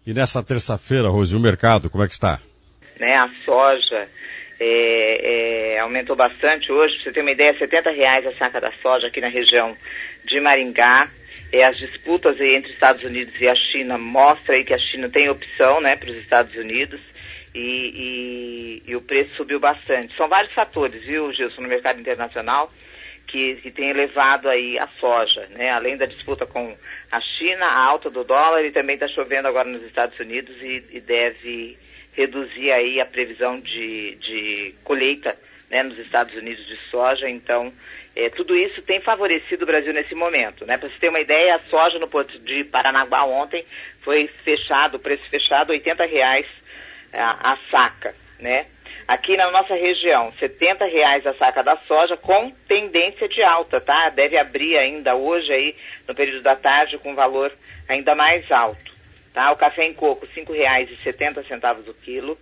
E nessa terça-feira, Rose, o mercado, como é que está? Né, a soja aumentou bastante hoje. Para você ter uma ideia, R$70 a saca da soja aqui na região de Maringá. As disputas entre Estados Unidos e a China mostram aí que a China tem opção, né, para os Estados Unidos e o preço subiu bastante. São vários fatores, viu, Gilson, no mercado internacional que tem elevado aí a soja, né? Além da disputa com a China, a alta do dólar, e também está chovendo agora nos Estados Unidos e deve reduzir aí a previsão de colheita, né, nos Estados Unidos de soja. Então, tudo isso tem favorecido o Brasil nesse momento, né? Para você ter uma ideia, a soja no porto de Paranaguá ontem foi fechado, o preço fechado, R$80 a saca, né? Aqui na nossa região, R$70 a saca da soja com tendência de alta, tá? Deve abrir ainda hoje aí, no período da tarde, com valor ainda mais alto, tá? O café em coco, R$5,70 o quilo.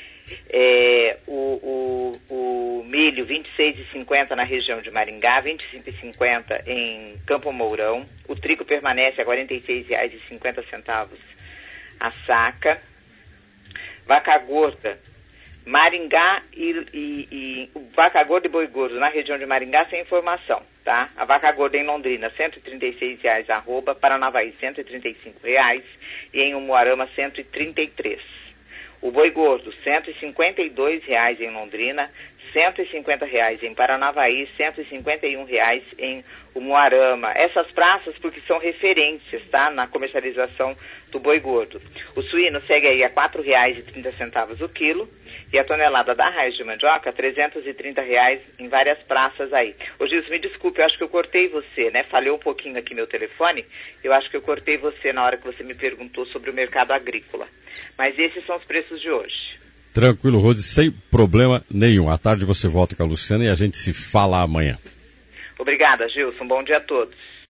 O milho, R$26,50 na região de Maringá, R$25,50 em Campo Mourão. O trigo permanece a R$46,50 a saca. Vaca gorda, Maringá e vaca gorda e boi gordo na região de Maringá sem informação, tá? A vaca gorda em Londrina, R$136 arroba, Paranavaí R$135 e em Umuarama R$133. O boi gordo, R$152 em Londrina, R$150 em Paranavaí, R$151 em Umuarama. Essas praças porque são referências, tá? Na comercialização do boi gordo. O suíno segue aí a R$4,30 o quilo e a tonelada da raiz de mandioca R$330 em várias praças aí. Ô Gilson, me desculpe, eu acho que eu cortei você, né? Falhou um pouquinho aqui meu telefone, eu acho que eu cortei você na hora que você me perguntou sobre o mercado agrícola. Mas esses são os preços de hoje. Tranquilo, Rose, sem problema nenhum. À tarde você volta com a Luciana e a gente se fala amanhã. Obrigada, Gilson. Bom dia a todos.